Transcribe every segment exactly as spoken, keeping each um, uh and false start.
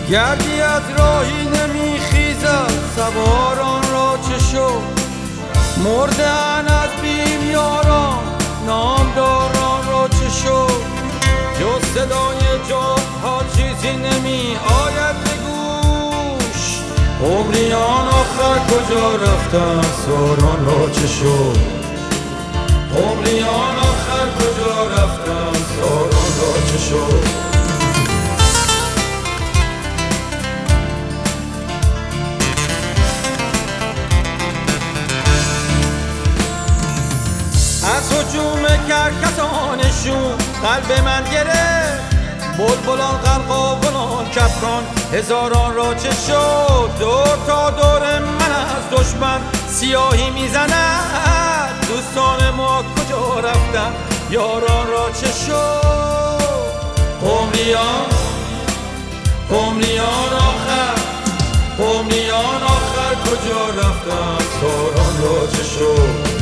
گردی از راهی نمیخیزد سواران را چه شد؟ مردن از بیم یاران نامداران را چه شد؟ جز صدای جادها چیزی نمی آید به گوش. عمریان آخر کجا رفتن ساران را چه شد؟ عمریان آخر کجا رفتن ساران را چه شد؟ از هجوم کرکسانشون قلب من گرفت. بلبلان قلقاولان کفران هزاران را چه شد؟ دور تا دور من از دشمن سیاهی میزند. دوستان ما کجا رفتن یاران را چه شد؟ عمریان عمریان آخر عمریان آخر کجا رفتن ساران را چه شد؟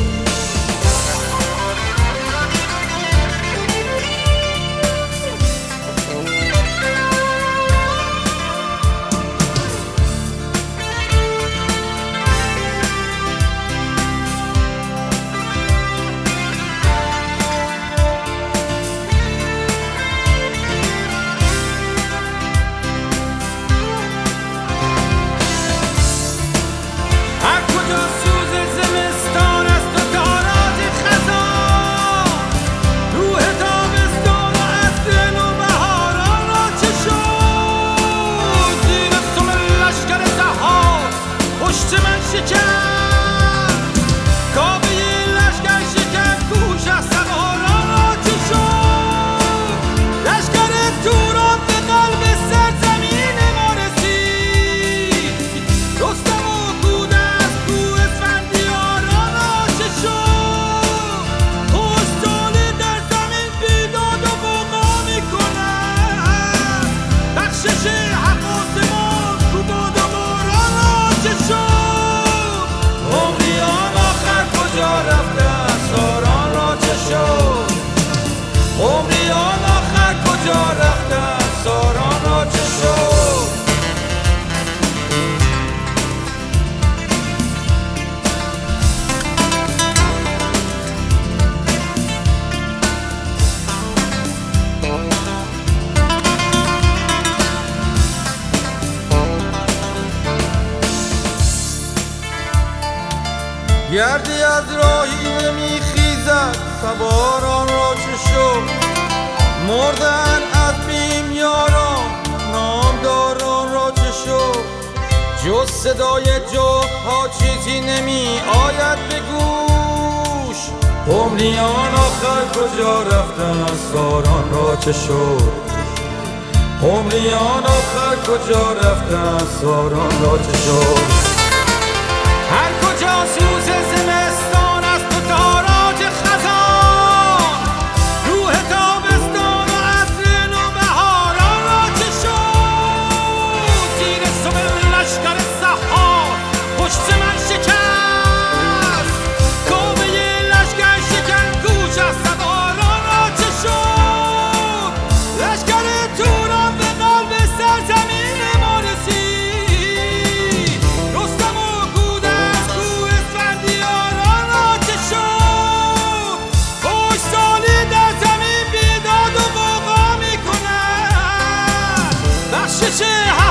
گردی از راهی نمیخیزد سواران را چه شد؟ مردن از بیم یاران نامداران را چه شد؟ جز صدای جادها چیزی نمی آید به گوش. عمریان آخر کجا رفتن ساران را چه شد؟ عمریان آخر کجا رفتن ساران را چه شد؟ هر کجا سوز زمستان است و تاراج خزان، روح تابستان و عطر نوبهاران را چه شد؟ زیر سم لشکر سحار پشت من شکست. کاوه لشکر شکن گوش از سواران را چه شد؟ لشکر توران به قلب سرزمین ما رسید. رستم و چه